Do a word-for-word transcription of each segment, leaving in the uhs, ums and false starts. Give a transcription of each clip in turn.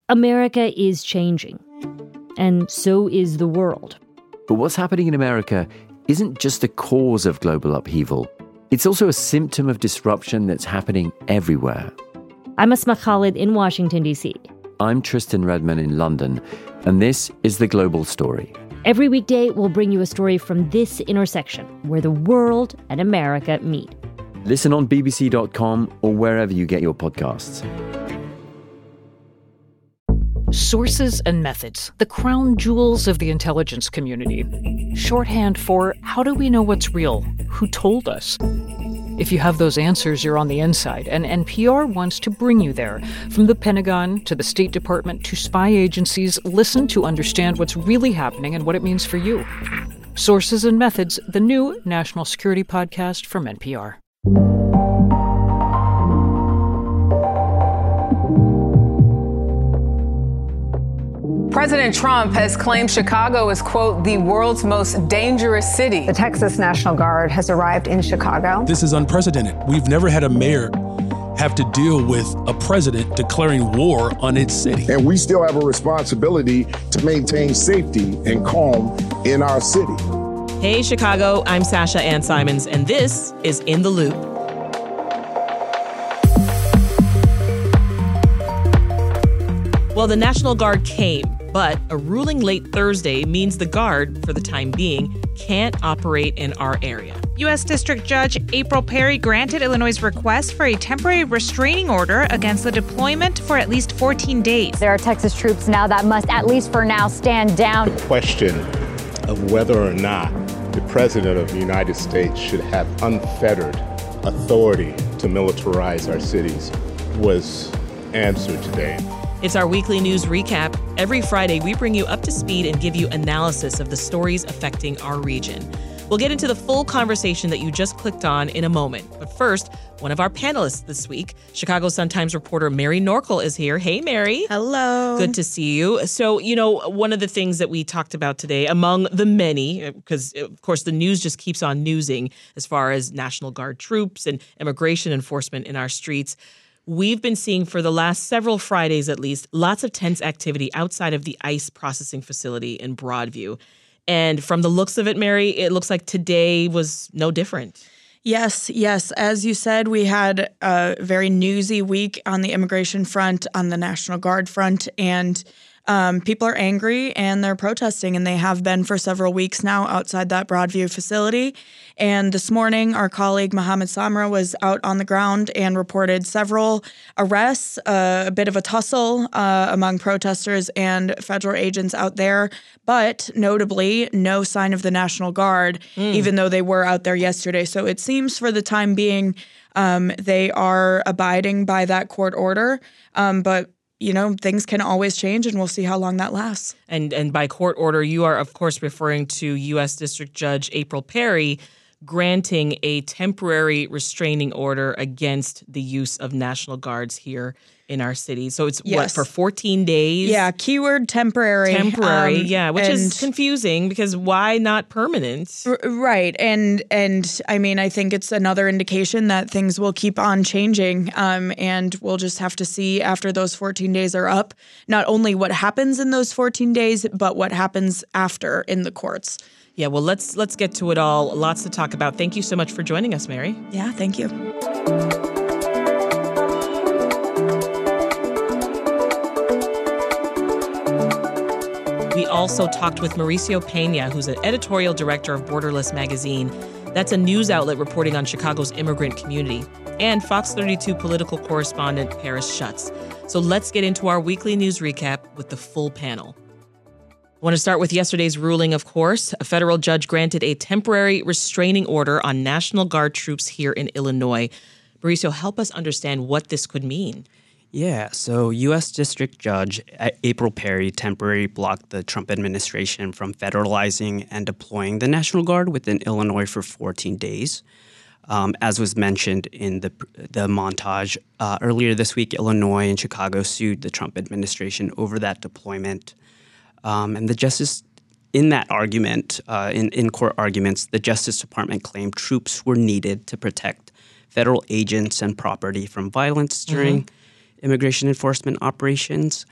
America is changing, and so is the world. But what's happening in America isn't just the cause of global upheaval. It's also a symptom of disruption that's happening everywhere. I'm Asma Khalid in Washington, D C. I'm Tristan Redman in London, and this is The Global Story. Every weekday, we'll bring you a story from this intersection where the world and America meet. Listen on B B C dot com or wherever you get your podcasts. Sources and methods, the crown jewels of the intelligence community. Shorthand for how do we know what's real? Who told us? If you have those answers, you're on the inside, and N P R wants to bring you there. From the Pentagon to the State Department to spy agencies, listen to understand what's really happening and what it means for you. Sources and Methods, the new national security podcast from N P R. President Trump has claimed Chicago is, quote, the world's most dangerous city. The Texas National Guard has arrived in Chicago. This is unprecedented. We've never had a mayor have to deal with a president declaring war on its city. And we still have a responsibility to maintain safety and calm in our city. Hey, Chicago, I'm Sasha Ann Simons, and this is In the Loop. Well, the National Guard came, but a ruling late Thursday means the Guard, for the time being, can't operate in our area. U S District Judge April Perry granted Illinois' request for a temporary restraining order against the deployment for at least fourteen days. There are Texas troops now that must, at least for now, stand down. The question of whether or not the President of the United States should have unfettered authority to militarize our cities was answered today. It's our weekly news recap. Every Friday, we bring you up to speed and give you analysis of the stories affecting our region. We'll get into the full conversation that you just clicked on in a moment. But first, one of our panelists this week, Chicago Sun-Times reporter Mary Norkel is here. Hey, Mary. Hello. Good to see you. So, you know, one of the things that we talked about today, among the many, because, of course, the news just keeps on newsing as far as National Guard troops and immigration enforcement in our streets, we've been seeing for the last several Fridays at least, lots of tense activity outside of the ICE processing facility in Broadview. And from the looks of it, Mary, it looks like today was no different. Yes, yes. As you said, we had a very newsy week on the immigration front, on the National Guard front, and Um, people are angry and they're protesting, and they have been for several weeks now outside that Broadview facility. And this morning, our colleague Mohammed Samra was out on the ground and reported several arrests, uh, a bit of a tussle uh, among protesters and federal agents out there, but notably no sign of the National Guard, mm. even though they were out there yesterday. So it seems for the time being um, they are abiding by that court order, um, but you know, things can always change, and we'll see how long that lasts. And and by court order, you are, of course, referring to U S District Judge April Perry granting a temporary restraining order against the use of National Guards here in our city. So it's, yes. what, for fourteen days? Yeah, keyword temporary. Temporary, um, yeah, which is confusing because why not permanent? R- right. And, and I mean, I think it's another indication that things will keep on changing, um, and we'll just have to see after those fourteen days are up, not only what happens in those fourteen days, but what happens after in the courts. Yeah, well, let's let's get to it all. Lots to talk about. Thank you so much for joining us, Mary. Yeah, thank you. We also talked with Mauricio Pena, who's an editorial director of Borderless Magazine. That's a news outlet reporting on Chicago's immigrant community. And Fox thirty-two political correspondent Paris Schutz. So let's get into our weekly news recap with the full panel. I want to start with yesterday's ruling, of course. A federal judge granted a temporary restraining order on National Guard troops here in Illinois. Mauricio, help us understand what this could mean. Yeah, so U S District Judge April Perry temporarily blocked the Trump administration from federalizing and deploying the National Guard within Illinois for fourteen days. Um, as was mentioned in the the montage, uh, earlier this week, Illinois and Chicago sued the Trump administration over that deployment. Um, and the justice, in that argument, uh, in, in court arguments, the Justice Department claimed troops were needed to protect federal agents and property from violence during mm-hmm. immigration enforcement operations.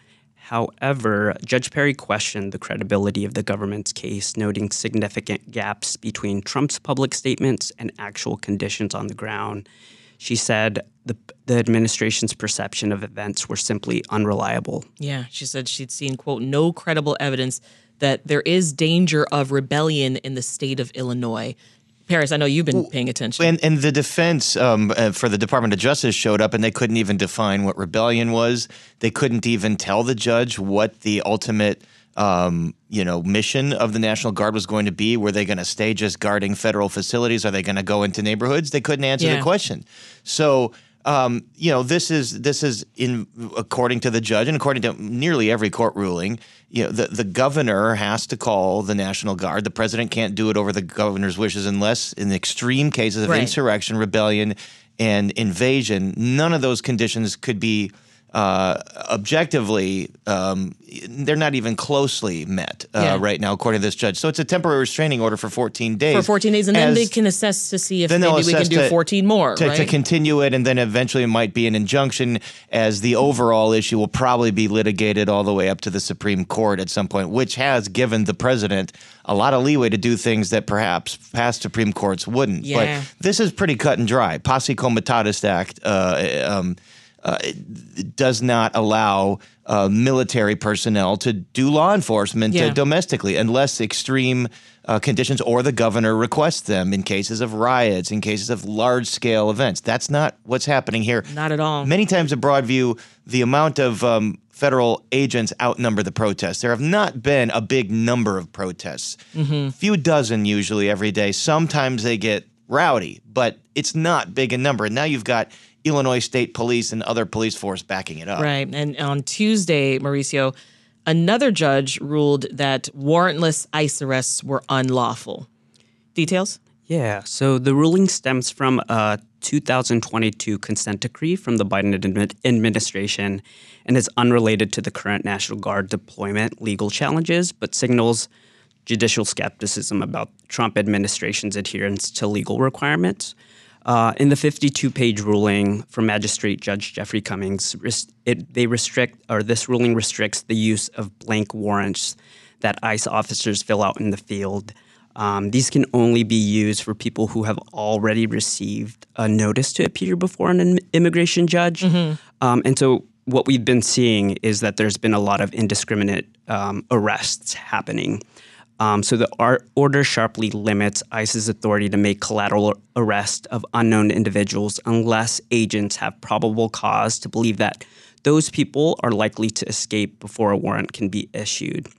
However, Judge Perry questioned the credibility of the government's case, noting significant gaps between Trump's public statements and actual conditions on the ground. She said the, the administration's perception of events were simply unreliable. Yeah, she said she'd seen, quote, no credible evidence that there is danger of rebellion in the state of Illinois. Paris, I know you've been paying attention. And, and the defense um, uh, for the Department of Justice showed up, and they couldn't even define what rebellion was. They couldn't even tell the judge what the ultimate, um, you know, mission of the National Guard was going to be. Were they going to stay just guarding federal facilities? Are they going to go into neighborhoods? They couldn't answer Yeah. the question. So, um, you know, this is this is in according to the judge and according to nearly every court ruling. You know, the, the governor has to call the National Guard. The president can't do it over the governor's wishes unless in extreme cases of Right. insurrection, rebellion, and invasion. None of those conditions could be uh, objectively, um, they're not even closely met uh, Yeah. right now, according to this judge. So it's a temporary restraining order for fourteen days. For fourteen days, and then As- they can assess to see if then maybe they'll we can assess do to- fourteen more, to, right? to continue it, and then eventually it might be an injunction, as the overall issue will probably be litigated all the way up to the Supreme Court at some point, which has given the president a lot of leeway to do things that perhaps past Supreme Courts wouldn't. Yeah. But this is pretty cut and dry. Posse Comitatus Act uh, um, uh, it does not allow uh, military personnel to do law enforcement uh, Yeah. domestically unless extreme uh, conditions or the governor requests them in cases of riots, in cases of large-scale events. That's not what's happening here. Not at all. Many times in Broadview, the amount of um, federal agents outnumber the protests. There have not been a big number of protests. Mhm. Few dozen usually every day. Sometimes they get rowdy, but it's not big in number. And now you've got Illinois State Police and other police force backing it up. Right. And on Tuesday, Mauricio, another judge ruled that warrantless ICE arrests were unlawful. Details? Yeah, so the ruling stems from a two thousand twenty-two consent decree from the Biden admi- administration and is unrelated to the current National Guard deployment legal challenges, but signals judicial skepticism about Trump administration's adherence to legal requirements. Uh, in the fifty-two page ruling from Magistrate Judge Jeffrey Cummings, res- it, they restrict, or this ruling restricts the use of blank warrants that ICE officers fill out in the field. Um, these can only be used for people who have already received a notice to appear before an im- immigration judge. Mm-hmm. Um, and so what we've been seeing is that there's been a lot of indiscriminate um, arrests happening. Um, so the ar- order sharply limits ICE's authority to make collateral arrest of unknown individuals unless agents have probable cause to believe that those people are likely to escape before a warrant can be issued.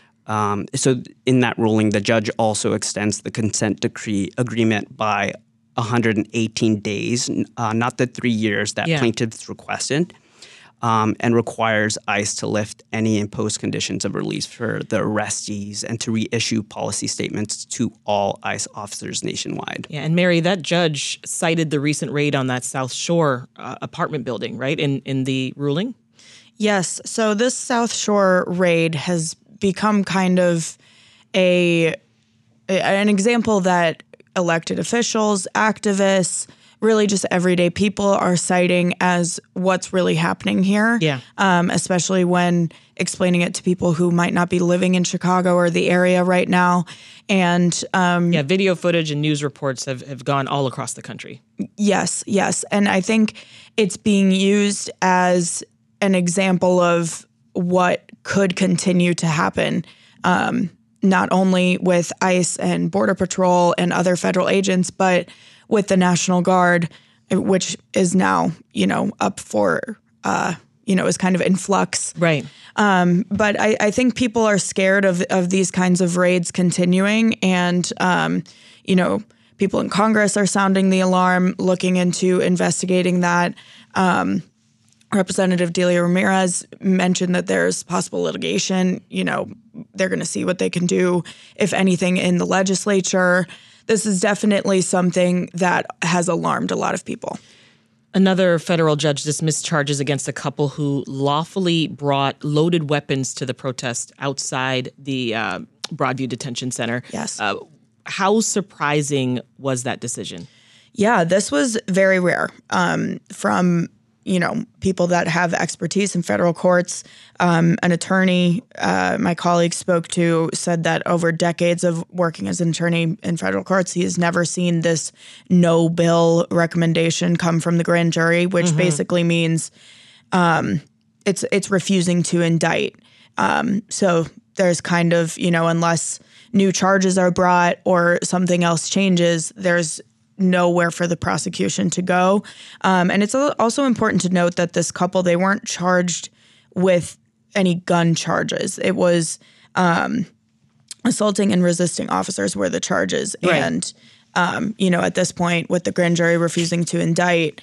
Um, so in that ruling, the judge also extends the consent decree agreement by one hundred eighteen days, uh, not the three years that Yeah. plaintiffs requested, um, and requires ICE to lift any imposed conditions of release for the arrestees and to reissue policy statements to all ICE officers nationwide. Yeah, and Mary, that judge cited the recent raid on that South Shore uh, apartment building, right, in, in the ruling? Yes. So this South Shore raid has become kind of a an example that elected officials, activists, really just everyday people are citing as what's really happening here. Yeah. Um, especially when explaining it to people who might not be living in Chicago or the area right now. And um, Yeah, video footage and news reports have, have gone all across the country. Yes, yes. And I think it's being used as an example of what could continue to happen, um, not only with ICE and Border Patrol and other federal agents, but with the National Guard, which is now, you know, up for, uh, you know, is kind of in flux. Right. Um, but I, I think people are scared of, of these kinds of raids continuing. And, um, you know, people in Congress are sounding the alarm, looking into investigating that. Um, Representative Delia Ramirez mentioned that there's possible litigation. You know, they're going to see what they can do, if anything, in the legislature. This is definitely something that has alarmed a lot of people. Another federal judge dismissed charges against a couple who lawfully brought loaded weapons to the protest outside the uh, Broadview Detention Center. Yes. Uh, how surprising was that decision? Yeah, this was very rare. Um, from you know, people that have expertise in federal courts. Um, an attorney uh, my colleague spoke to said that over decades of working as an attorney in federal courts, he has never seen this no bill recommendation come from the grand jury, which mm-hmm. basically means um, it's it's refusing to indict. Um, so there's kind of, you know, unless new charges are brought or something else changes, there's nowhere for the prosecution to go. Um, and it's also important to note that this couple, they weren't charged with any gun charges. It was um, assaulting and resisting officers were the charges. Right. And, um, you know, at this point, with the grand jury refusing to indict,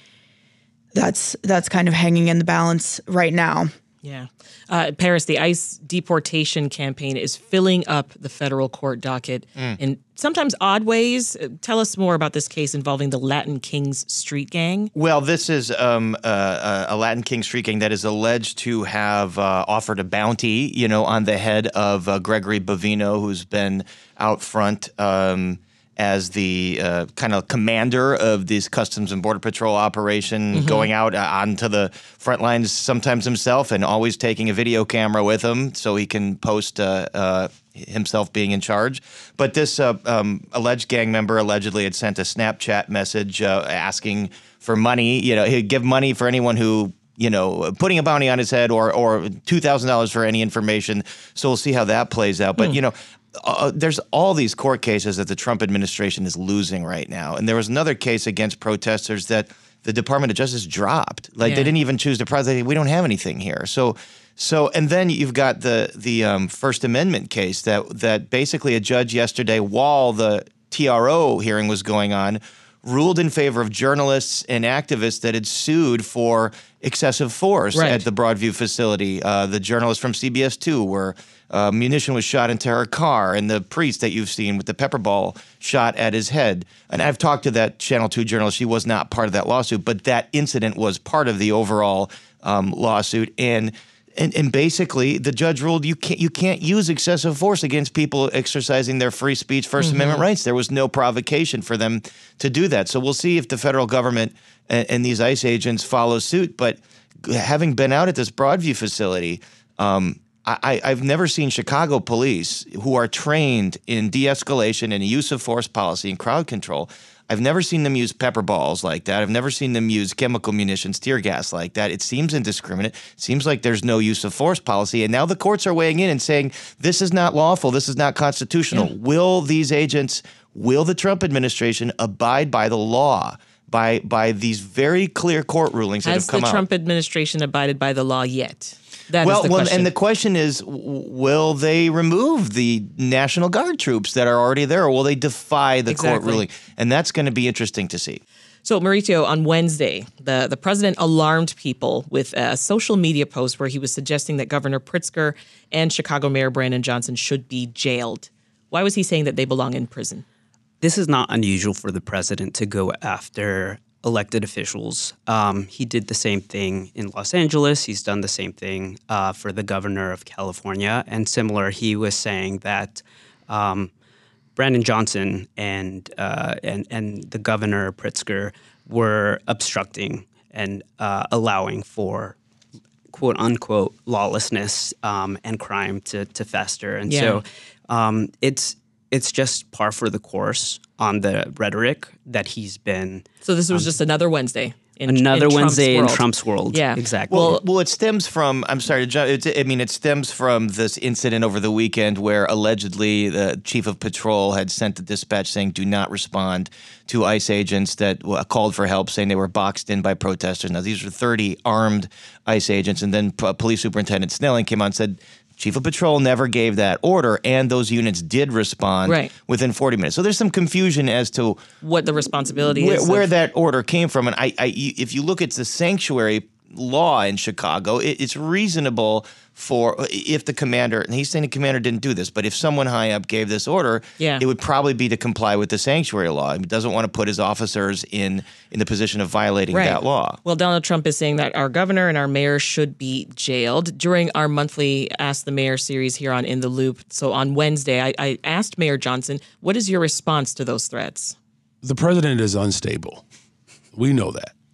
that's that's kind of hanging in the balance right now. Yeah. Uh, Paris, the ICE deportation campaign is filling up the federal court docket mm. in sometimes odd ways. Tell us more about this case involving the Latin Kings street gang. Well, this is um, uh, a Latin King street gang that is alleged to have uh, offered a bounty, you know, on the head of uh, Gregory Bovino, who's been out front um as the uh, kind of commander of this Customs and Border Patrol operation, mm-hmm. going out uh, onto the front lines sometimes himself and always taking a video camera with him so he can post uh, uh, himself being in charge. But this uh, um, alleged gang member allegedly had sent a Snapchat message uh, asking for money. You know, he'd give money for anyone who, you know, putting a bounty on his head or or two thousand dollars for any information. So we'll see how that plays out. But, mm. you know, Uh, there's all these court cases that the Trump administration is losing right now. And there was another case against protesters that the Department of Justice dropped. Like, yeah. they didn't even choose to prosecute. We don't have anything here. So, so, and then you've got the the um, First Amendment case that that basically a judge yesterday, while the T R O hearing was going on, ruled in favor of journalists and activists that had sued for excessive force right. at the Broadview facility. Uh, the journalist from C B S two, where uh, munition was shot into her car, and the priest that you've seen with the pepper ball shot at his head. And I've talked to that Channel two journalist. She was not part of that lawsuit, but that incident was part of the overall um, lawsuit. And And, and basically, the judge ruled you can't you can't use excessive force against people exercising their free speech, First mm-hmm. Amendment rights. There was no provocation for them to do that. So we'll see if the federal government and, and these ICE agents follow suit. But having been out at this Broadview facility, um, I, I've never seen Chicago police who are trained in de-escalation and use of force policy and crowd control. I've never seen them use pepper balls like that. I've never seen them use chemical munitions, tear gas like that. It seems indiscriminate. It seems like there's no use of force policy. And now the courts are weighing in and saying, this is not lawful. This is not constitutional. Yeah. Will these agents, will the Trump administration abide by the law, by by these very clear court rulings that Has have come out? Has the Trump administration abided by the law yet? That well, is the well, question. And the question is, will they remove the National Guard troops that are already there, or will they defy the exactly. court ruling? And that's going to be interesting to see. So, Mauricio, on Wednesday, the, the president alarmed people with a social media post where he was suggesting that Governor Pritzker and Chicago Mayor Brandon Johnson should be jailed. Why was he saying that they belong in prison? This is not unusual for the president to go after elected officials. Um, he did the same thing in Los Angeles. He's done the same thing uh, for the governor of California. And similar, he was saying that um, Brandon Johnson and, uh, and and the governor Pritzker were obstructing and uh, allowing for quote unquote lawlessness um, and crime to to fester. And yeah. so um, it's it's just par for the course on the rhetoric that he's been. So this was um, just another Wednesday. In, Another in Wednesday Trump's in Trump's world. Yeah, exactly. Well, well, it stems from. I'm sorry to jump. It's, I mean, it stems from this incident over the weekend where allegedly the chief of patrol had sent a dispatch saying, "Do not respond to ICE agents that well, called for help, saying they were boxed in by protesters." Now, these were thirty armed ICE agents, and then P- Police Superintendent Snelling came on and said, Chief of Patrol never gave that order, and those units did respond right. within forty minutes. So there's some confusion as to what the responsibility where, is, where of- that order came from. And I, I, if you look at the sanctuary law in Chicago, it, it's reasonable for if the commander, and he's saying the commander didn't do this, but if someone high up gave this order, yeah. it would probably be to comply with the sanctuary law. He doesn't want to put his officers in in the position of violating right. that law. Well, Donald Trump is saying that our governor and our mayor should be jailed. During our monthly Ask the Mayor series here on In the Loop, so on Wednesday, I, I asked Mayor Johnson, what is your response to those threats? The president is unstable. We know that.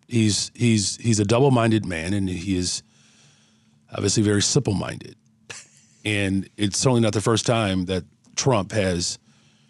He's he's he's a double-minded man, and he is obviously very simple-minded. And it's certainly not the first time that Trump has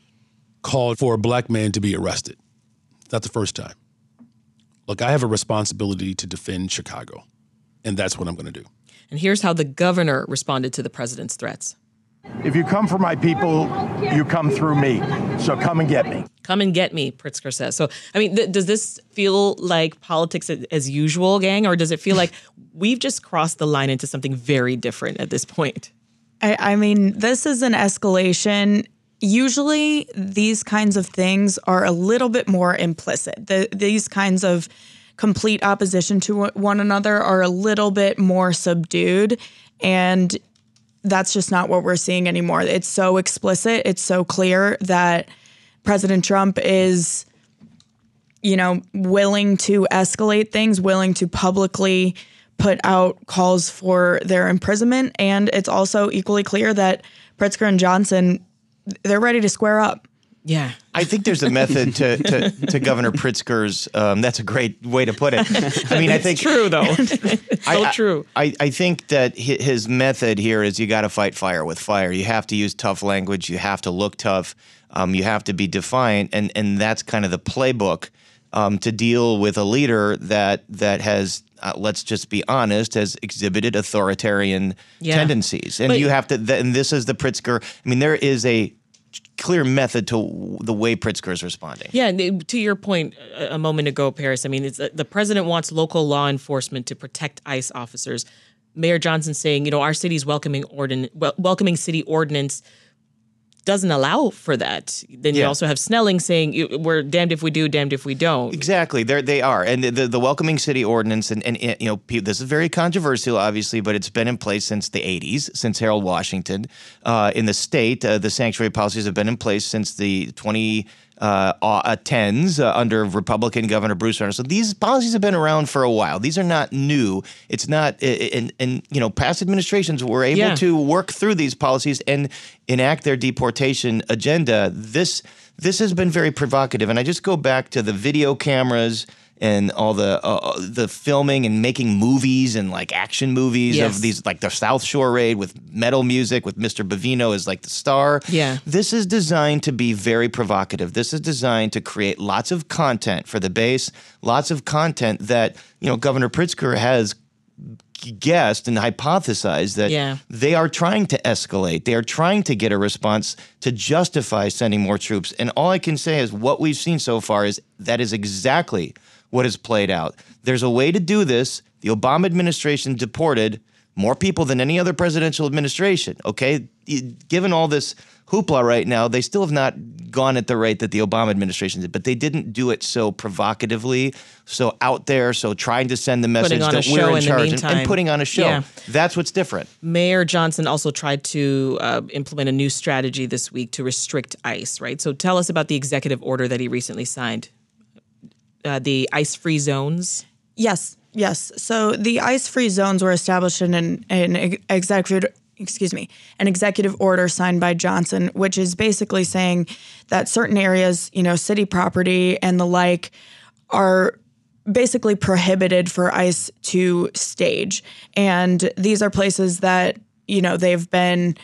called for a black man to be arrested. Not the first time. Look, I have a responsibility to defend Chicago, and that's what I'm going to do. And here's how the governor responded to the president's threats. If you come for my people, you come through me. So come and get me. Come and get me, Pritzker says. So, I mean, th- does this feel like politics as, as usual, gang, or does it feel like we've just crossed the line into something very different at this point? I, I mean, this is an escalation. Usually these kinds of things are a little bit more implicit. The, these kinds of complete opposition to one another are a little bit more subdued, and that's just not what we're seeing anymore. It's so explicit. It's so clear that President Trump is, you know, willing to escalate things, willing to publicly put out calls for their imprisonment. And it's also equally clear that Pritzker and Johnson, they're ready to square up. Yeah. I think there's a method to, to, to Governor Pritzker's, um, that's a great way to put it. I mean, I think. It's true, though. It's so I, true. I, I think that his method here is you got to fight fire with fire. You have to use tough language. You have to look tough. Um, you have to be defiant. And, and that's kind of the playbook um, to deal with a leader that that has, uh, let's just be honest, has exhibited authoritarian Yeah. tendencies. And But- you have to, th- and this is the Pritzker. I mean, there is a clear method to the way Pritzker is responding. Yeah, and to your point a a moment ago, Paris, I mean, it's, uh, the president wants local law enforcement to protect ICE officers. Mayor Johnson saying, you know, our city's welcoming ordin- wel- welcoming city ordinance doesn't allow for that. Then you Yeah. also have Snelling saying, "You- we're damned if we do, damned if we don't." Exactly, they they are, and the, the the welcoming city ordinance, and, and you know, pe- this is very controversial, obviously, but it's been in place since the eighties, since Harold Washington. Uh, in the state, uh, the sanctuary policies have been in place since the twenty tens uh, under Republican Governor Bruce Arnold. So these policies have been around for a while. These are not new. It's not, and and you know, past administrations were able Yeah. to work through these policies and enact their deportation agenda. This this has been very provocative, and I just go back to the video cameras and all the uh, the filming and making movies and like action movies Yes. of these, like the South Shore Raid with metal music with Mister Bavino as like the star. Yeah. This is designed to be very provocative. This is designed to create lots of content for the base, lots of content that, you know, Governor Pritzker has guessed and hypothesized that Yeah. they are trying to escalate. They are trying to get a response to justify sending more troops. And all I can say is what we've seen so far is that is exactly what has played out. There's a way to do this. The Obama administration deported more people than any other presidential administration, okay? Given all this hoopla right now, they still have not gone at the rate that the Obama administration did, but they didn't do it so provocatively, so out there, so trying to send the message Putting on that a we're show in in the charge and, meantime. and putting on a show. Yeah. That's what's different. Mayor Johnson also tried to uh, implement a new strategy this week to restrict ICE, right? So tell us about the executive order that he recently signed. Uh, the ICE-free zones. Yes, yes. So the ICE-free zones were established in an, an executive, excuse me, an executive order signed by Johnson, which is basically saying that certain areas, you know, city property and the like, are basically prohibited for ICE to stage. And these are places that, you know, they've been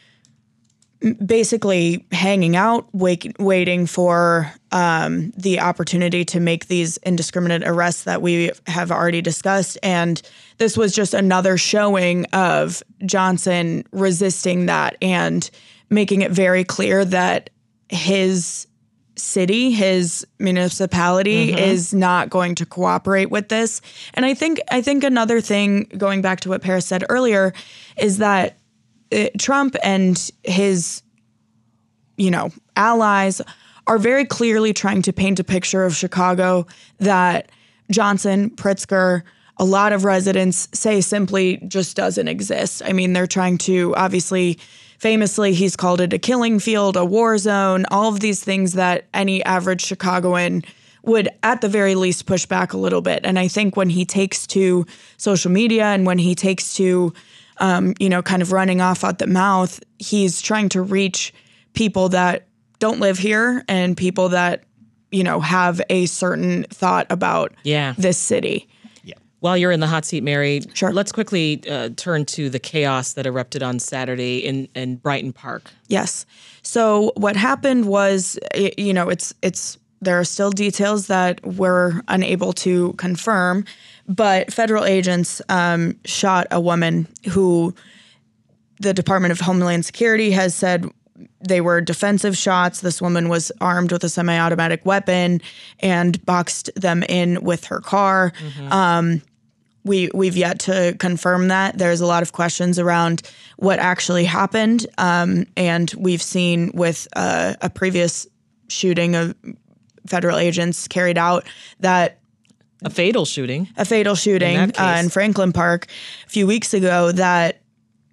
basically hanging out, wait, waiting for um, the opportunity to make these indiscriminate arrests that we have already discussed. And this was just another showing of Johnson resisting that and making it very clear that his city, his municipality Mm-hmm. is not going to cooperate with this. And I think I think another thing, going back to what Paris said earlier, is that it, Trump and his, you know, allies are very clearly trying to paint a picture of Chicago that Johnson, Pritzker, a lot of residents say simply just doesn't exist. I mean, they're trying to, obviously, famously, he's called it a killing field, a war zone, all of these things that any average Chicagoan would at the very least push back a little bit. And I think when he takes to social media and when he takes to, um, you know, kind of running off at the mouth, he's trying to reach people that don't live here and people that you know, have a certain thought about yeah. this city. While you're in the hot seat, Mary, sure. let's quickly uh, turn to the chaos that erupted on Saturday in, in Brighton Park. Yes. So what happened was, you know, it's it's there are still details that we're unable to confirm, but federal agents um, shot a woman who the Department of Homeland Security has said they were defensive shots. This woman was armed with a semi-automatic weapon and boxed them in with her car. Mm-hmm. Um, we, we've yet to confirm that. There's a lot of questions around what actually happened. Um, and we've seen with uh, a previous shooting of federal agents carried out that a fatal shooting, a fatal shooting in, uh, in Franklin Park a few weeks ago, that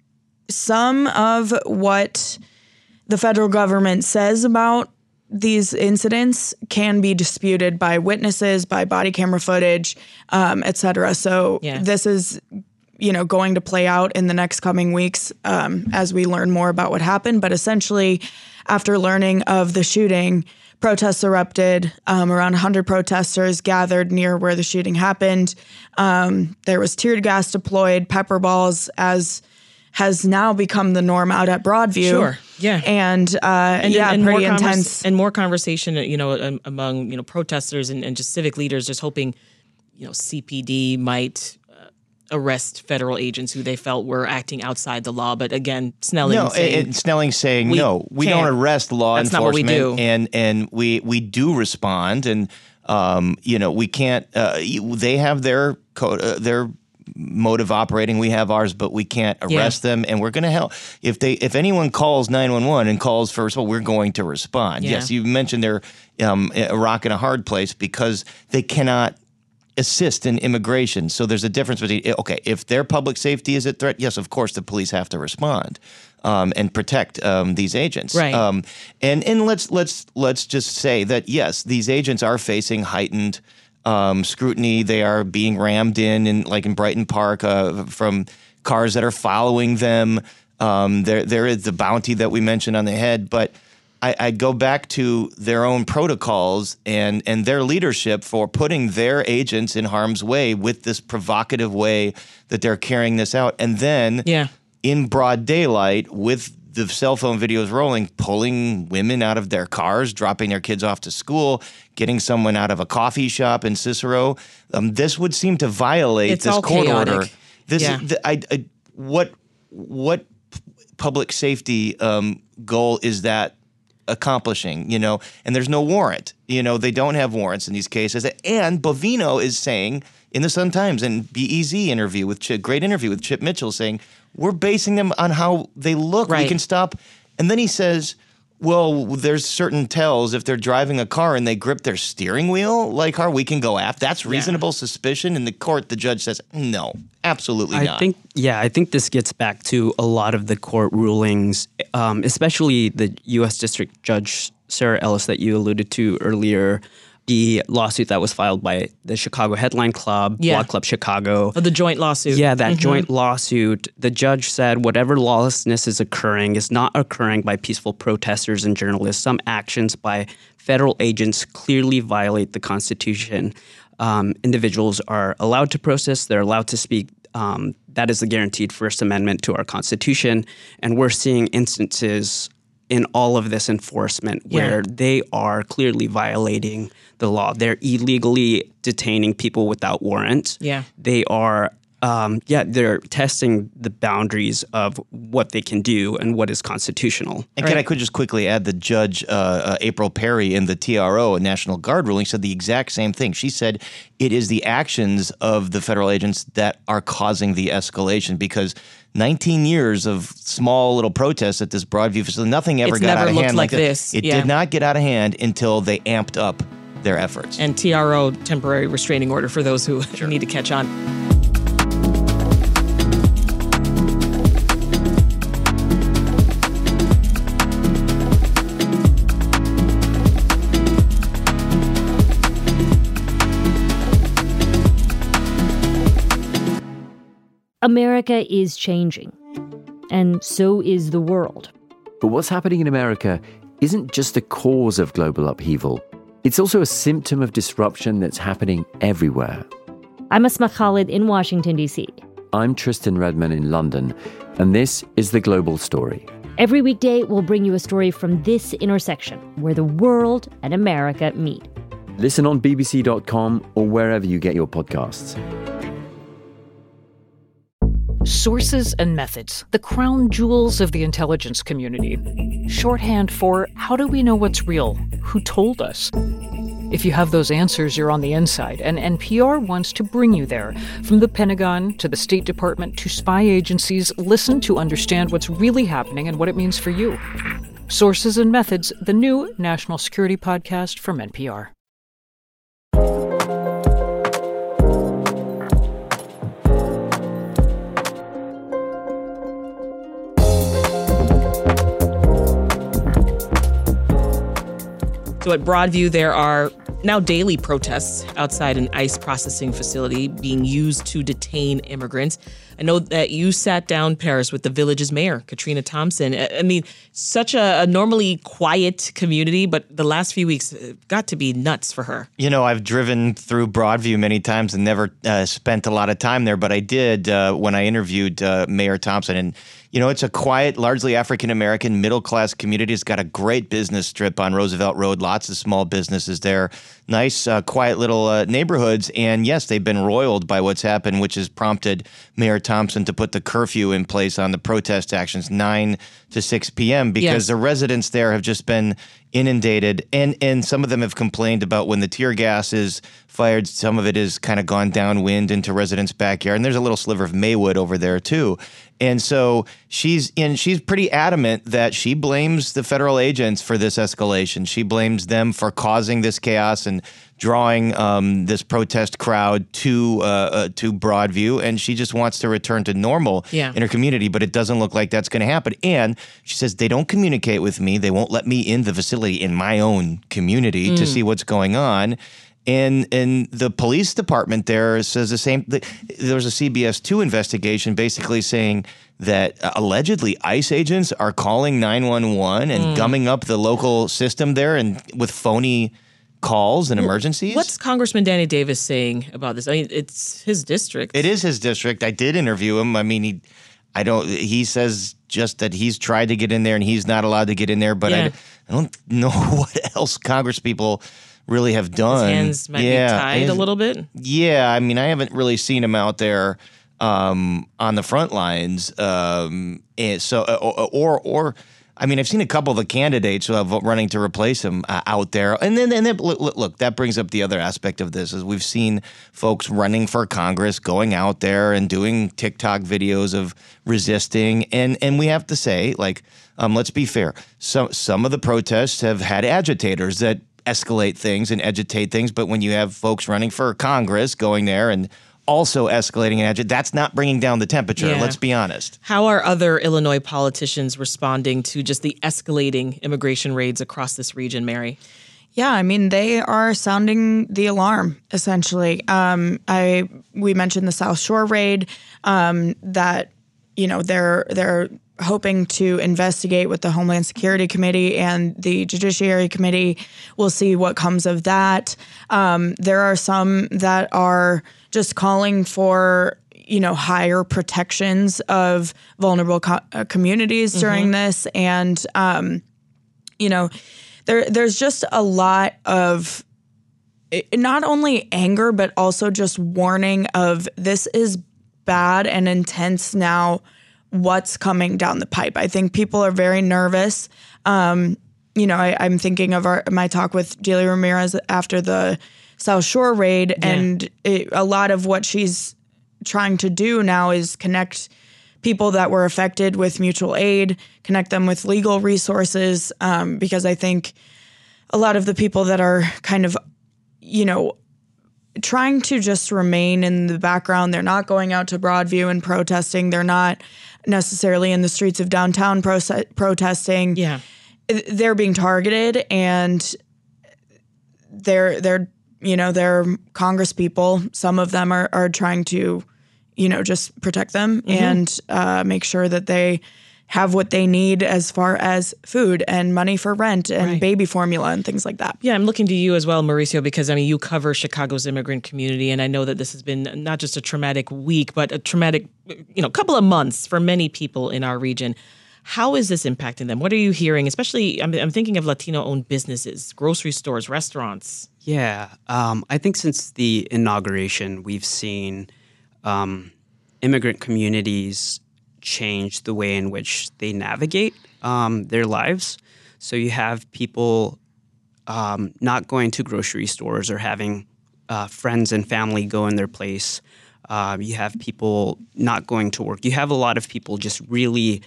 some of what the federal government says about these incidents can be disputed by witnesses, by body camera footage, um, et cetera. So yeah. this is, you know, going to play out in the next coming weeks um, as we learn more about what happened. But essentially, after learning of the shooting, protests erupted. Um, around one hundred protesters gathered near where the shooting happened. Um, there was tear gas deployed, pepper balls, as has now become the norm out at Broadview. Sure. Yeah. And, uh, and yeah, and pretty more converse- intense. And more conversation, you know, among, you know, protesters and, and just civic leaders, just hoping, you know, C P D might uh, arrest federal agents who they felt were acting outside the law. But again, Snelling no, saying... and Snelling saying, we no, we can't. don't arrest law That's enforcement. not what we do. And, and we, we do respond. And, um, you know, we can't, uh, they have their code, uh, their mode of operating, we have ours, but we can't arrest yeah. them, and we're going to help. If they, if anyone calls nine one one and calls for response, we're going to respond. Yeah. Yes, you mentioned they're um, a rock in a hard place because they cannot assist in immigration. So there's a difference between, okay, if their public safety is at threat, yes, of course the police have to respond um, and protect um, these agents. Right. Um, and and let's let's let's just say that yes, these agents are facing heightened Um, scrutiny. They are being rammed in, in like in Brighton Park, uh, from cars that are following them. Um, there, there is the bounty that we mentioned on the head, but I, I go back to their own protocols and and their leadership for putting their agents in harm's way with this provocative way that they're carrying this out, and then yeah. in broad daylight with the cell phone videos rolling, pulling women out of their cars, dropping their kids off to school, getting someone out of a coffee shop in Cicero. Um, this would seem to violate it's this all court chaotic. order. This, yeah. the, I, I, what, what public safety um, goal is that accomplishing? You know, and there's no warrant. You know, they don't have warrants in these cases. And Bovino is saying in the Sun-Times and B E Z interview with Chip, great interview with Chip Mitchell, saying we're basing them on how they look. Right. We can stop. And then he says, well, there's certain tells if they're driving a car and they grip their steering wheel like car, we can go after. That's reasonable yeah. suspicion. In the court, the judge says, no, absolutely I not. think, yeah, I think this gets back to a lot of the court rulings, um, especially the U S District Judge Sarah Ellis that you alluded to earlier. The lawsuit that was filed by the Chicago Headline Club, yeah. Block Club Chicago. Oh, the joint lawsuit. Yeah, that mm-hmm. joint lawsuit. The judge said whatever lawlessness is occurring is not occurring by peaceful protesters and journalists. Some actions by federal agents clearly violate the Constitution. Um, individuals are allowed to protest. They're allowed to speak. Um, that is the guaranteed First Amendment to our Constitution. And we're seeing instances in all of this enforcement where yeah. they are clearly violating the law. They're illegally detaining people without warrant. Yeah. They are, um, yeah, they're testing the boundaries of what they can do and what is constitutional. And right? can I could just quickly add the judge, uh, uh, April Perry, in the T R O, a National Guard ruling, said the exact same thing. She said it is the actions of the federal agents that are causing the escalation because nineteen years of small little protests at this Broadview facility, nothing ever it's got never out of looked hand like like this. It yeah. did not get out of hand until they amped up their efforts. And T R O, temporary restraining order, for those who sure. need to catch on. America is changing, and so is the world. But what's happening in America isn't just the cause of global upheaval. It's also a symptom of disruption that's happening everywhere. I'm Asma Khalid in Washington, D C. I'm Tristan Redman in London, and this is The Global Story. Every weekday, we'll bring you a story from this intersection where the world and America meet. Listen on B B C dot com or wherever you get your podcasts. Sources and methods, the crown jewels of the intelligence community. Shorthand for how do we know what's real? Who told us? If you have those answers, you're on the inside, and N P R wants to bring you there. From the Pentagon to the State Department to spy agencies, listen to understand what's really happening and what it means for you. Sources and Methods, the new national security podcast from N P R. So at Broadview, there are now daily protests outside an ICE processing facility being used to detain immigrants. I know that you sat down, Paris, with the village's mayor, Katrina Thompson. I mean, such a, a normally quiet community, but the last few weeks got to be nuts for her. You know, I've driven through Broadview many times and never uh, spent a lot of time there, but I did uh, when I interviewed uh, Mayor Thompson. And, you know, it's a quiet, largely African-American, middle-class community. It's got a great business strip on Roosevelt Road, lots of small businesses there, nice, uh, quiet little uh, neighborhoods. And, yes, they've been roiled by what's happened, which has prompted Mayor Thompson to put the curfew in place on the protest actions, nine to six p.m., because yes. the residents there have just been inundated. And, and some of them have complained about when the tear gas is fired, some of it has kind of gone downwind into residents' backyard. And there's a little sliver of Maywood over there, too. And so she's in, she's pretty adamant that she blames the federal agents for this escalation. She blames them for causing this chaos and drawing um, this protest crowd to uh, uh, to Broadview, and she just wants to return to normal yeah. in her community, but it doesn't look like that's going to happen. And she says they don't communicate with me. They won't let me in the facility in my own community mm. to see what's going on. And and the police department there says the same. There was a C B S two investigation basically saying that uh, allegedly ICE agents are calling nine one one and mm. gumming up the local system there and with phony calls and emergencies. What's Congressman Danny Davis saying about this? I mean, it's his district. It is his district. I did interview him. I mean, he, I don't. He says just that he's tried to get in there and he's not allowed to get in there. But yeah. I, I don't know what else Congress people really have done. His hands might yeah, be tied his, a little bit. Yeah, I mean, I haven't really seen him out there um, on the front lines. Um, and so, or, or, or, I mean, I've seen a couple of the candidates who have running to replace him uh, out there. And then, and then look, look, look, that brings up the other aspect of this is we've seen folks running for Congress going out there and doing TikTok videos of resisting. And, and we have to say, like, um, let's be fair. Some, some of the protests have had agitators that escalate things and agitate things. But when you have folks running for Congress going there and also escalating and agitating, that's not bringing down the temperature. Yeah. Let's be honest. How are other Illinois politicians responding to just the escalating immigration raids across this region, Mary? Yeah, I mean, they are sounding the alarm, essentially. Um, I we mentioned the South Shore raid um, that, you know, they're they're hoping to investigate with the Homeland Security Committee and the Judiciary Committee. We'll see what comes of that. Um, there are some that are just calling for, you know, higher protections of vulnerable co- uh, communities mm-hmm. during this. And, um, you know, there there's just a lot of not only anger, but also just warning of this is bad and intense now. What's coming down the pipe. I think people are very nervous. Um, you know, I, I'm thinking of our, my talk with Delia Ramirez after the South Shore raid, yeah. and it, a lot of what she's trying to do now is connect people that were affected with mutual aid, connect them with legal resources, um, because I think a lot of the people that are kind of, you know, trying to just remain in the background, they're not going out to Broadview and protesting, they're not necessarily in the streets of downtown pro- protesting. Yeah. They're being targeted, and they're they're you know they're Congress people. Some of them are are trying to, you know, just protect them mm-hmm. and uh, make sure that they have what they need as far as food and money for rent and Right. baby formula and things like that. Yeah, I'm looking to you as well, Mauricio, because I mean, you cover Chicago's immigrant community, and I know that this has been not just a traumatic week, but a traumatic, you know, couple of months for many people in our region. How is this impacting them? What are you hearing? Especially, I'm, I'm thinking of Latino-owned businesses, grocery stores, restaurants. Yeah, um, I think since the inauguration, we've seen um, immigrant communities change the way in which they navigate um, their lives. So you have people um, not going to grocery stores or having uh, friends and family go in their place. Uh, you have people not going to work. You have a lot of people just really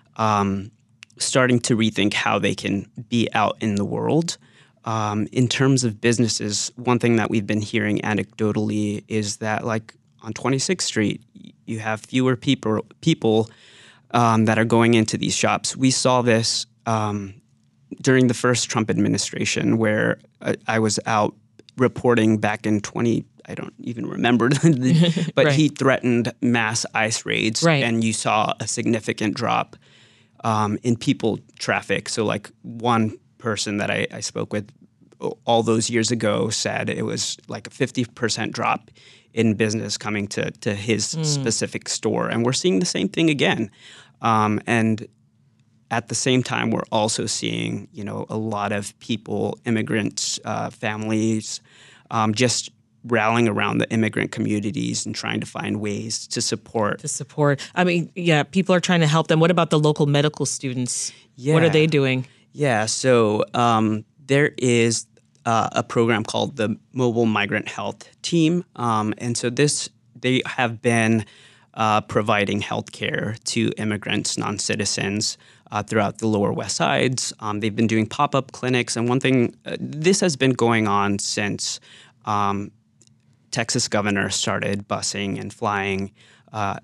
um, starting to rethink how they can be out in the world. Um, in terms of businesses, one thing that we've been hearing anecdotally is that, like on twenty-sixth Street, you have fewer people people um, that are going into these shops. We saw this um, during the first Trump administration, where I, I was out reporting back in twenty. I don't even remember, the, but Right. he threatened mass ICE raids, Right. and you saw a significant drop um, in people traffic. So, like one person that I, I spoke with all those years ago said it was like a fifty percent drop in business coming to, to his Mm. specific store. And we're seeing the same thing again. Um, and at the same time, we're also seeing, you know, a lot of people, immigrants, uh, families, um, just rallying around the immigrant communities and trying to find ways to support. To support. I mean, yeah, people are trying to help them. What about the local medical students? Yeah. What are they doing? Yeah, so um, there is uh, a program called the Mobile Migrant Health Team. Um, and so this, they have been uh, providing health care to immigrants, non-citizens uh, throughout the Lower West Sides. Um, they've been doing pop-up clinics. And one thing, uh, this has been going on since um, Texas governor started busing and flying uh,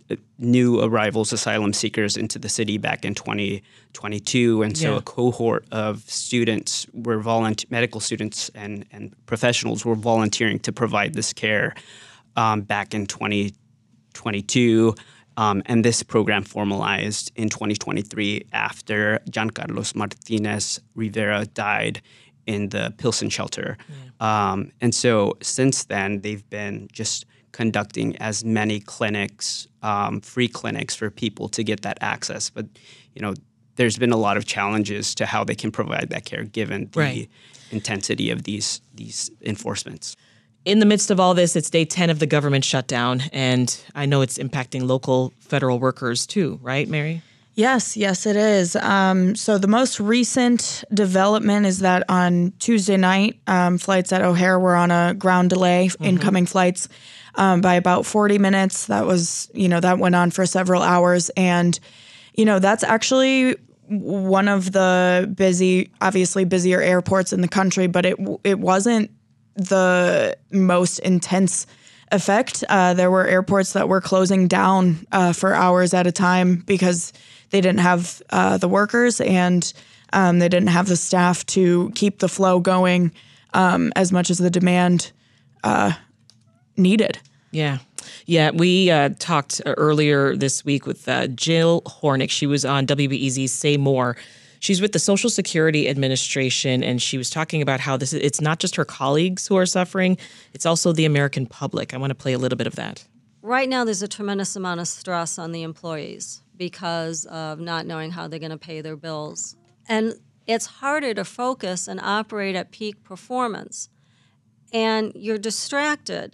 new arrivals, asylum seekers into the city back in twenty twenty-two. And so Yeah. a cohort of students were volunteer, medical students and, and professionals were volunteering to provide this care um, back in twenty twenty-two. Um, and this program formalized in twenty twenty-three after Giancarlos Martinez Rivera died in the Pilsen shelter. Um, and so since then, they've been just conducting as many clinics, um, free clinics for people to get that access. But, you know, there's been a lot of challenges to how they can provide that care given the Right. intensity of these these enforcements. In the midst of all this, it's day ten of the government shutdown, and I know it's impacting local federal workers too, right, Mary? Yes, yes, it is. Um, so the most recent development is that on Tuesday night, um, flights at O'Hare were on a ground delay, incoming flights, um, by about forty minutes. That was, you know, that went on for several hours. And, you know, that's actually one of the busy, obviously busier airports in the country, but it it wasn't the most intense effect. Uh, there were airports that were closing down uh, for hours at a time because they didn't have uh, the workers and um, they didn't have the staff to keep the flow going um, as much as the demand uh, needed. Yeah. Yeah, we uh, talked earlier this week with uh, Jill Hornick. She was on W B E Z's Say More. She's with the Social Security Administration, and she was talking about how this is, it's not just her colleagues who are suffering, it's also the American public. I want to play a little bit of that. Right now, there's a tremendous amount of stress on the employees because of not knowing how they're going to pay their bills. And it's harder to focus and operate at peak performance. And you're distracted.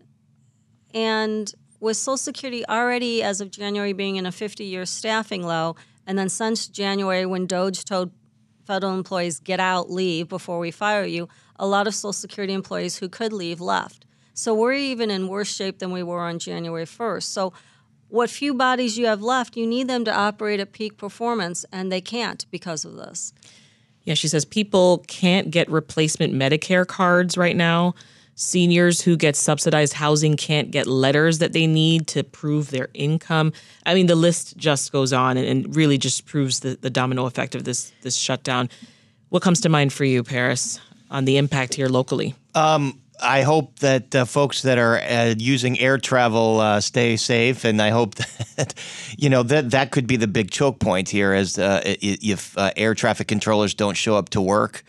And with Social Security already, as of January, being in a fifty-year staffing low, and then since January, when DOJ told federal employees, get out, leave before we fire you, a lot of Social Security employees who could leave left. So we're even in worse shape than we were on January first. So what few bodies you have left, you need them to operate at peak performance, and they can't because of this. Yeah, she says people can't get replacement Medicare cards right now. Seniors who get subsidized housing can't get letters that they need to prove their income. I mean, the list just goes on and, and really just proves the, the domino effect of this this shutdown. What comes to mind for you, Paris, on the impact here locally? Um, I hope that uh, folks that are uh, using air travel uh, stay safe, and I hope that you know that that could be the big choke point here, as uh, if uh, air traffic controllers don't show up to work.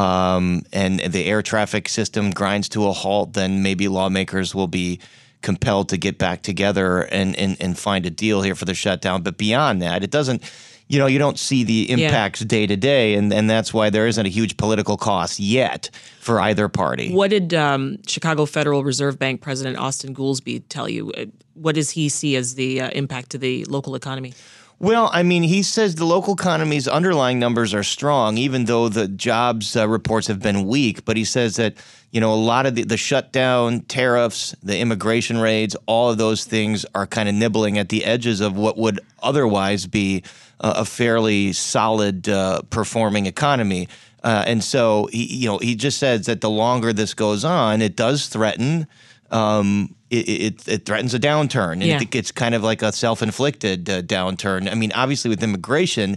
Um, and the air traffic system grinds to a halt, then maybe lawmakers will be compelled to get back together and, and, and find a deal here for the shutdown. But beyond that, it doesn't, you know, you don't see the impacts yeah. day to day. And, and that's why there isn't a huge political cost yet for either party. What did um, Chicago Federal Reserve Bank President Austin Goolsbee tell you? What does he see as the uh, impact to the local economy? Well, I mean, he says the local economy's underlying numbers are strong, even though the jobs uh, reports have been weak. But he says that, you know, a lot of the, the shutdown, tariffs, the immigration raids, all of those things are kind of nibbling at the edges of what would otherwise be uh, a fairly solid uh, performing economy. Uh, and so, he, you know, he just says that the longer this goes on, it does threaten um It, it, it threatens a downturn, and yeah. it, it's kind of like a self-inflicted uh, downturn. I mean, obviously with immigration,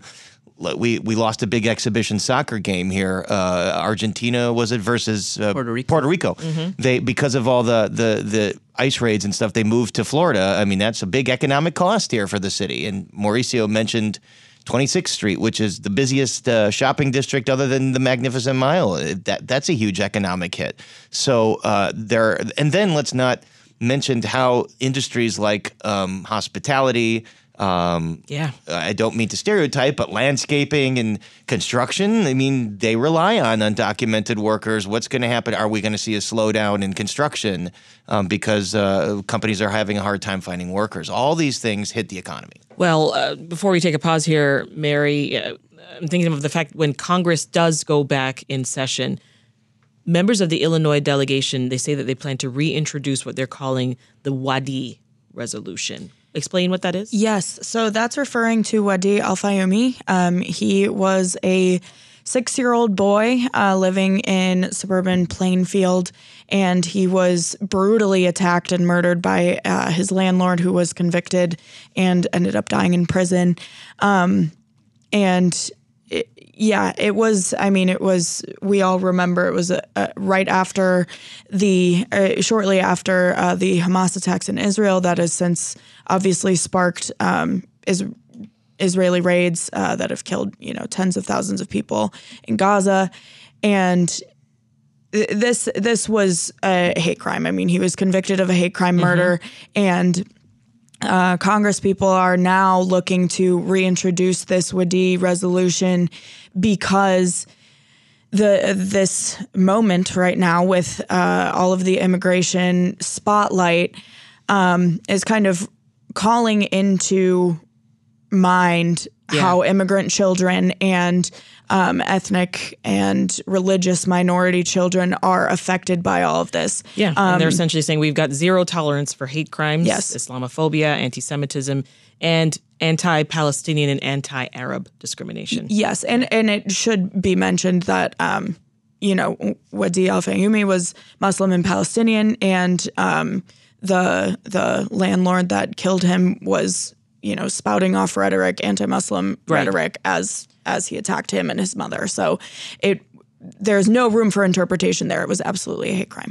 we we lost a big exhibition soccer game here. Uh, Argentina, was it, versus uh, Puerto Rico? Puerto Rico. Mm-hmm. They because of all the, the the ice raids and stuff, they moved to Florida. I mean, that's a big economic cost here for the city. And Mauricio mentioned twenty-sixth Street, which is the busiest uh, shopping district other than the Magnificent Mile. That that's a huge economic hit. So uh, there, and then let's not mentioned how industries like um, hospitality, um, yeah, I don't mean to stereotype, but landscaping and construction, I mean, they rely on undocumented workers. What's going to happen? Are we going to see a slowdown in construction um, because uh, companies are having a hard time finding workers? All these things hit the economy. Well, uh, before we take a pause here, Mary, uh, I'm thinking of the fact when Congress does go back in session, members of the Illinois delegation, they say that they plan to reintroduce what they're calling the Wadi resolution. Explain what that is? Yes. So that's referring to Wadi Al-Fayumi. Um, he was a six-year-old boy uh, living in suburban Plainfield, and he was brutally attacked and murdered by uh, his landlord, who was convicted and ended up dying in prison. Um, and it, Yeah, it was, I mean, it was, we all remember it was uh, right after the, uh, shortly after uh, the Hamas attacks in Israel that has since obviously sparked um, is, Israeli raids uh, that have killed, you know, tens of thousands of people in Gaza. And th- this, this was a hate crime. I mean, he was convicted of a hate crime mm-hmm. murder, and Uh, Congress people are now looking to reintroduce this Wadi resolution because the this moment right now with uh, all of the immigration spotlight um, is kind of calling into mind yeah. how immigrant children and um, ethnic and religious minority children are affected by all of this. Yeah, um, and they're essentially saying we've got zero tolerance for hate crimes, yes. Islamophobia, anti-Semitism, and anti-Palestinian and anti-Arab discrimination. Yes, and, and it should be mentioned that, um, you know, Wadi Al-Fayumi was Muslim and Palestinian, and um, the the landlord that killed him was, you know, spouting off rhetoric, anti-Muslim right. rhetoric as as he attacked him and his mother. So it there's no room for interpretation there. It was absolutely a hate crime.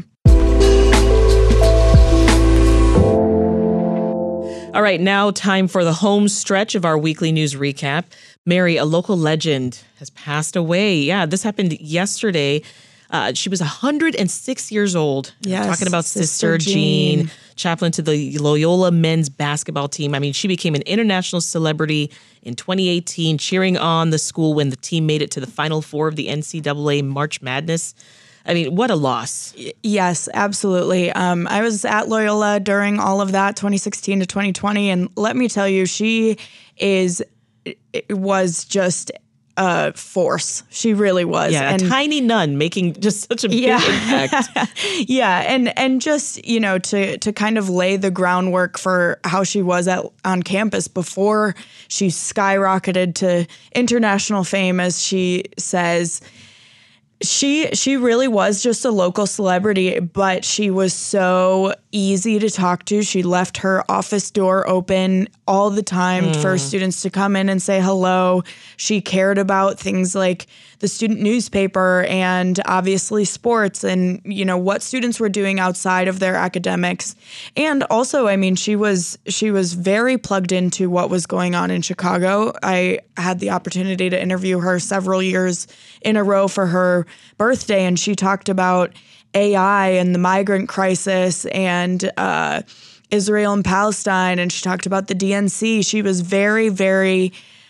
All right, now time for the home stretch of our weekly news recap. Mary, a local legend, has passed away. Yeah, this happened yesterday. Uh, she was one hundred six years old. Yes, talking about Sister, Sister Jean, Jean, chaplain to the Loyola men's basketball team. I mean, she became an international celebrity in twenty eighteen, cheering on the school when the team made it to the Final Four of the N C double A March Madness. I mean, what a loss. Yes, absolutely. Um, I was at Loyola during all of that, twenty sixteen to twenty twenty, and let me tell you, she is it was just a force. She really was. Yeah, and a tiny nun making just such a big yeah. impact. yeah, and and just, you know, to to kind of lay the groundwork for how she was at on campus before she skyrocketed to international fame, as she says. She she really was just a local celebrity, but she was so easy to talk to. She left her office door open all the time mm. for students to come in and say hello. She cared about things like the student newspaper and obviously sports and, you know, what students were doing outside of their academics. And also, I mean, she was she was very plugged into what was going on in Chicago. I had the opportunity to interview her several years in a row for her birthday, and she talked about A I and the migrant crisis and uh, Israel and Palestine, and she talked about the D N C. She was very, very...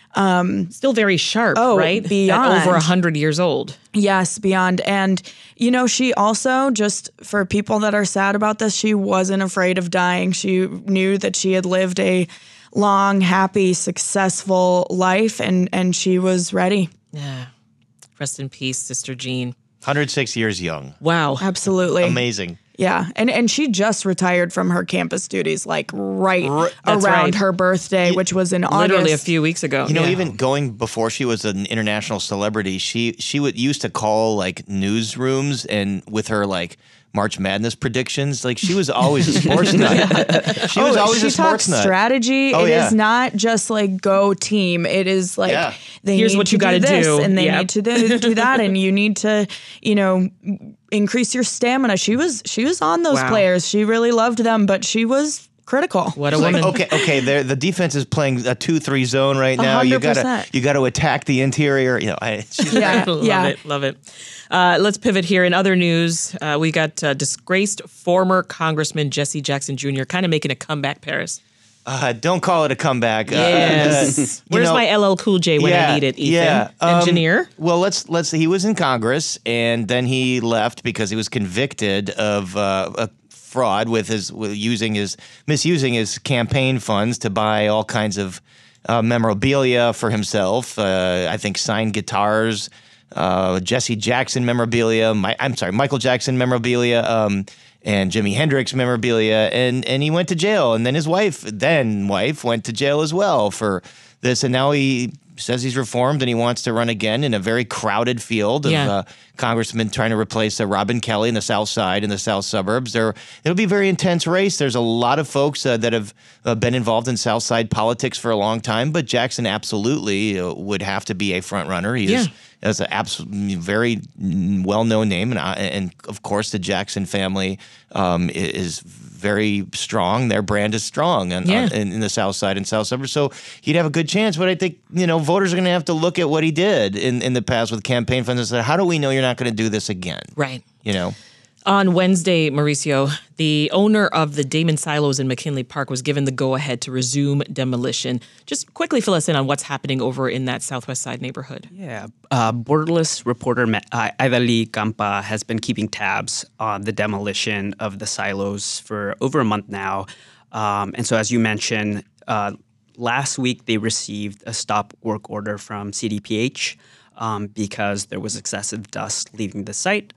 Um, Still very sharp, oh, right? Beyond. At over one hundred years old. Yes, beyond. And, you know, she also, just for people that are sad about this, she wasn't afraid of dying. She knew that she had lived a long, happy, successful life, and, and she was ready. Yeah. Rest in peace, Sister Jean. one hundred six years young. Wow. Absolutely. Amazing. Yeah, and and she just retired from her campus duties, like right R- around right. her birthday, which was in August. Literally a few weeks ago. You know, yeah. even going before she was an international celebrity, she she would used to call like newsrooms and with her like March Madness predictions. Like she was always a sports nut. She was oh, always she a sports talks nut. strategy. Oh, it yeah. is not just like go team. It is like Yeah. they Here's need what you to gotta do this do. and they Yep. need to do, do that, and you need to, you know, increase your stamina. She was she was on those Wow. players. She really loved them, but she was critical. What a It's like, woman. okay, okay. The defense is playing a two three zone right now. You one hundred gotta percent. you gotta attack the interior. You know, I, she's Yeah, love yeah. it, love it. Uh, let's pivot here. In other news, uh, we got uh, disgraced former Congressman Jesse Jackson Junior kind of making a comeback, Paris. Uh, don't call it a comeback. Yes. Uh, you Where's know, my L L Cool J when yeah, I need it, Ethan? Yeah. Um, Engineer? Well, let's let's. He was in Congress, and then he left because he was convicted of uh, a fraud with his with using his misusing his campaign funds to buy all kinds of uh, memorabilia for himself. Uh, I think signed guitars, uh, Jesse Jackson memorabilia. My, I'm sorry, Michael Jackson memorabilia. Um, and Jimi Hendrix memorabilia, and, and he went to jail. And then his wife, then wife, went to jail as well for this. And now he says he's reformed and he wants to run again in a very crowded field of Yeah. uh, congressmen trying to replace uh, Robin Kelly in the South Side and the South suburbs. There, it'll be a very intense race. There's a lot of folks uh, that have uh, been involved in South Side politics for a long time, but Jackson absolutely uh, would have to be a front runner. He is, Yeah. has an absolutely very well-known name, and, I- and of course the Jackson family um, i- is very strong. Their brand is strong on, Yeah. on, in, in the South Side and South suburbs, so he'd have a good chance. But I think you know voters are going to have to look at what he did in, in the past with campaign funds and say, how do we know you're not going to do this again? Right. You know. On Wednesday, Mauricio, the owner of the Damon Silos in McKinley Park was given the go-ahead to resume demolition. Just quickly fill us in on what's happening over in that Southwest Side neighborhood. Yeah. Uh, borderless reporter Ma- uh, Ivali Campa has been keeping tabs on the demolition of the silos for over a month now. Um, and so as you mentioned, uh, last week they received a stop work order from C D P H um, because there was excessive dust leaving the site.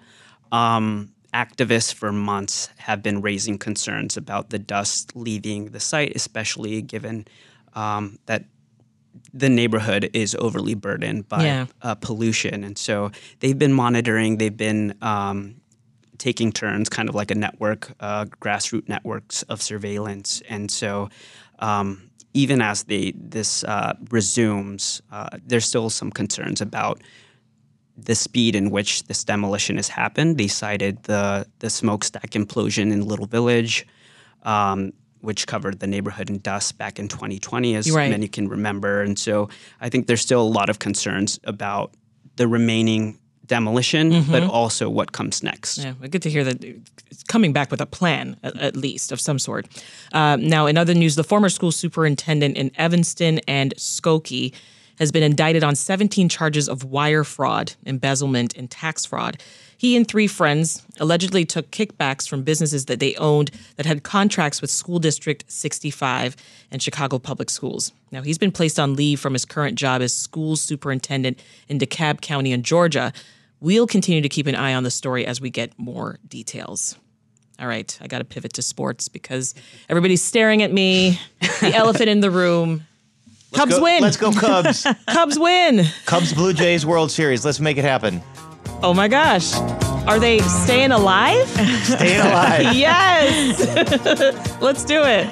Um, Activists for months have been raising concerns about the dust leaving the site, especially given um, that the neighborhood is overly burdened by Yeah. uh, pollution. And so they've been monitoring, they've been um, taking turns, kind of like a network, uh, grassroots networks of surveillance. And so um, even as they this uh, resumes, uh, there's still some concerns about the speed in which this demolition has happened. They cited the the smokestack implosion in Little Village, um, which covered the neighborhood in dust back in twenty twenty, as Right. many can remember. And so I think there's still a lot of concerns about the remaining demolition, Mhm. but also what comes next. Yeah, good to hear that it's coming back with a plan, at, at least, of some sort. Uh, now, in other news, the former school superintendent in Evanston and Skokie has been indicted on seventeen charges of wire fraud, embezzlement, and tax fraud. He and three friends allegedly took kickbacks from businesses that they owned that had contracts with School District sixty-five and Chicago Public Schools. Now, he's been placed on leave from his current job as school superintendent in DeKalb County in Georgia. We'll continue to keep an eye on the story as we get more details. All right, I got to pivot to sports because everybody's staring at me. The elephant in the room. Let's Cubs go- win. Let's go Cubs. Cubs win. Cubs Blue Jays World Series. Let's make it happen. Oh my gosh. Are they staying alive? Staying alive. Yes. Let's do it.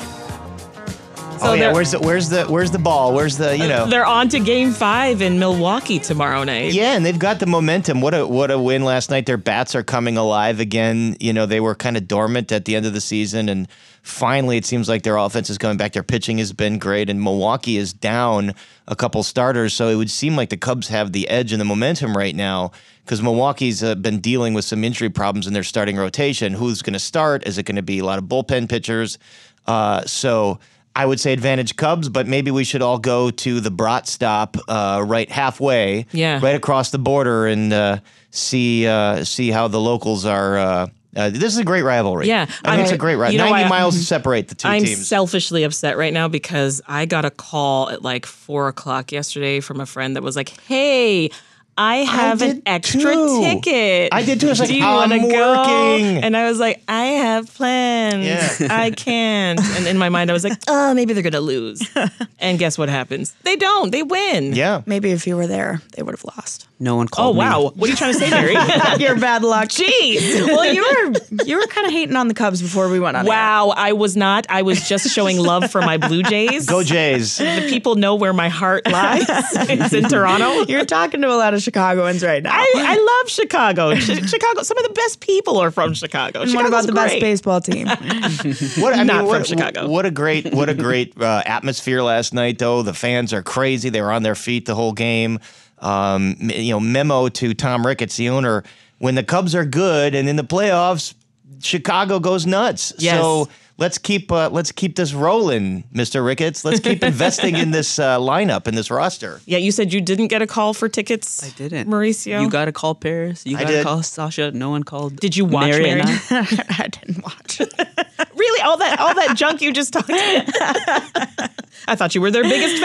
So oh yeah, where's the where's the where's the ball? Where's the you know? They're on to Game Five in Milwaukee tomorrow night. Yeah, and they've got the momentum. What a what a win last night. Their bats are coming alive again. You know, they were kind of dormant at the end of the season, and finally it seems like their offense is coming back. Their pitching has been great, and Milwaukee is down a couple starters, so it would seem like the Cubs have the edge and the momentum right now because Milwaukee's uh, been dealing with some injury problems in their starting rotation. Who's going to start? Is it going to be a lot of bullpen pitchers? Uh, so. I would say advantage Cubs, but maybe we should all go to the Brat stop uh, right halfway, yeah. right across the border, and uh, see uh, see how the locals are. Uh, uh, this is a great rivalry. Yeah, I mean, it's a great rivalry. You know, Ninety I, miles to separate the 2 I'm teams. I'm selfishly upset right now because I got a call at like four o'clock yesterday from a friend that was like, "Hey, I have I an extra too. ticket. I did too. I was like, do you I'm want to go?" working. And I was like, I have plans. Yeah. I can't. And in my mind, I was like, oh, maybe they're going to lose. And guess what happens? They don't. They win. Yeah. Maybe if you were there, they would have lost. No one Oh, called me. wow. What are you trying to say, Mary? Your bad luck. Jeez. Well, you were you were kind of hating on the Cubs before we went on. Wow, I was not. I was just showing love for my Blue Jays. Go Jays. The people know where my heart lies. It's in Toronto. You're talking to a lot of Chicagoans right now. I, I love Chicago. Ch- Chicago. Some of the best people are from Chicago. And what about the great. best baseball team? What, I mean, Not what, from Chicago. What a great, what a great uh, atmosphere last night, though. The fans are crazy. They were on their feet the whole game. Um, you know, memo to Tom Ricketts, the owner: when the Cubs are good and in the playoffs, Chicago goes nuts. Yes. So let's keep uh, let's keep this rolling, Mister Ricketts. Let's keep investing in this uh, lineup, in this roster. Yeah, you said you didn't get a call for tickets. I didn't. Mauricio. You got to call Paris. You I got to did. call Sasha. No one called. Did you watch Mary? Mary? And I? I didn't watch. Really? All that all that junk you just talked about? I thought you were their biggest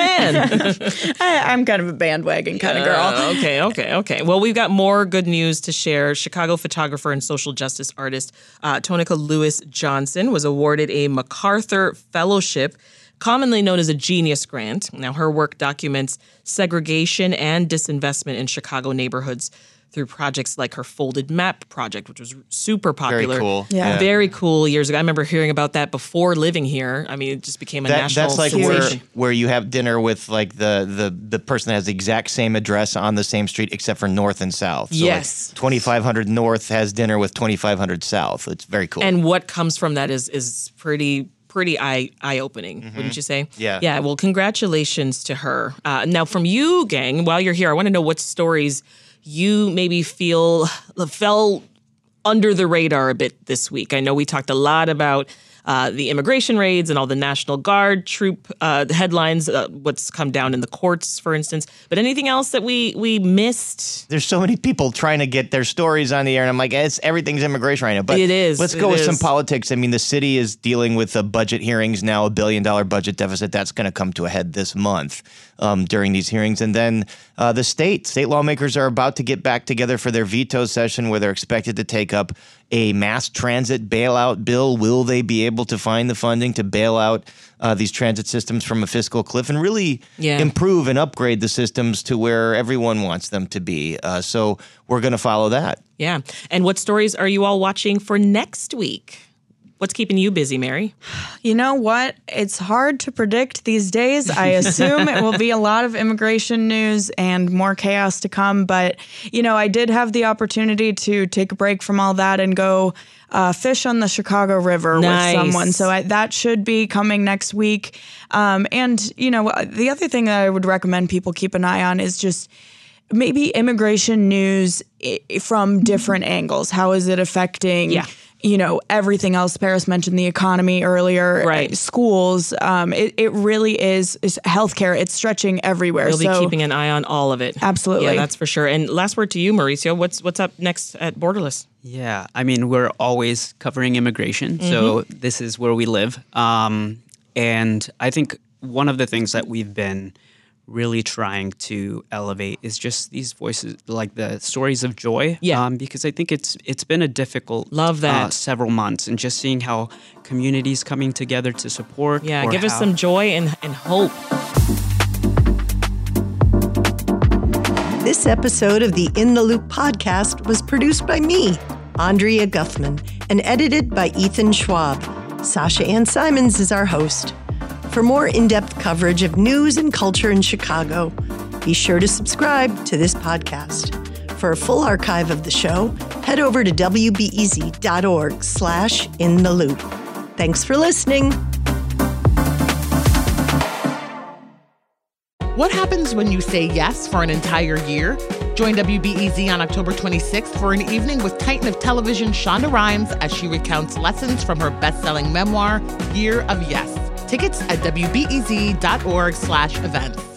fan. I, I'm kind of a bandwagon kind of girl. Uh, okay, okay, okay. Well, we've got more good news to share. Chicago photographer and social justice artist uh, Tonica Lewis Johnson was awarded a MacArthur Fellowship, commonly known as a Genius Grant. Now, her work documents segregation and disinvestment in Chicago neighborhoods through projects like her Folded Map project, which was super popular. Very cool. Yeah. Yeah. Very cool years ago. I remember hearing about that before living here. I mean, it just became a That, national that's like where, sensation. where you have dinner with like the, the the person that has the exact same address on the same street except for north and south. So Yes. like twenty-five hundred north has dinner with twenty-five hundred south. It's very cool. And what comes from that is is pretty pretty eye eye opening, wouldn't you say? Yeah. Yeah. Well, congratulations to her. Uh, now, from you, gang, while you're here, I want to know what stories you maybe feel fell under the radar a bit this week. I know we talked a lot about uh, the immigration raids and all the National Guard troop uh, headlines, uh, what's come down in the courts, for instance. But anything else that we we missed? There's so many people trying to get their stories on the air, and I'm like, it's everything's immigration right now. But It is, let's it go with is. some politics. I mean, the city is dealing with a budget hearings now, a billion dollar budget deficit. That's going to come to a head this month um, during these hearings. And then uh, the state, state lawmakers are about to get back together for their veto session where they're expected to take up a mass transit bailout bill. Will they be able to find the funding to bail out uh, these transit systems from a fiscal cliff and really Yeah. improve and upgrade the systems to where everyone wants them to be? Uh, so we're going to follow that. Yeah. And what stories are you all watching for next week? What's keeping you busy, Mary? You know what? It's hard to predict these days. I assume it will be a lot of immigration news and more chaos to come. But, you know, I did have the opportunity to take a break from all that and go uh, fish on the Chicago River Nice. with someone. So I, that should be coming next week. Um, and, you know, the other thing that I would recommend people keep an eye on is just maybe immigration news i- from different angles. How is it affecting Yeah. you know, everything else? Paris mentioned the economy earlier, Right. schools. Um, it, it really is, is healthcare. It's stretching everywhere. We'll so be keeping an eye on all of it. Absolutely. Yeah, that's for sure. And last word to you, Mauricio. What's what's up next at Borderless? Yeah, I mean, we're always covering immigration, so this is where we live. Um, and I think one of the things that we've been really trying to elevate is just these voices, like the stories of joy. Yeah. Um, because I think it's it's been a difficult Love that. Uh, several months, and just seeing how communities coming together to support. Yeah, or give us how- some joy and, and hope. This episode of the In the Loop podcast was produced by me, Andrea Guthman, and edited by Ethan Schwab. Sasha Ann Simons is our host. For more in-depth coverage of news and culture in Chicago, be sure to subscribe to this podcast. For a full archive of the show, head over to W B E Z dot org slash in the loop. Thanks for listening. What happens when you say yes for an entire year? Join W B E Z on October twenty-sixth for an evening with Titan of Television Shonda Rhimes as she recounts lessons from her best-selling memoir, Year of Yes. Tickets at W B E Z dot org slash events.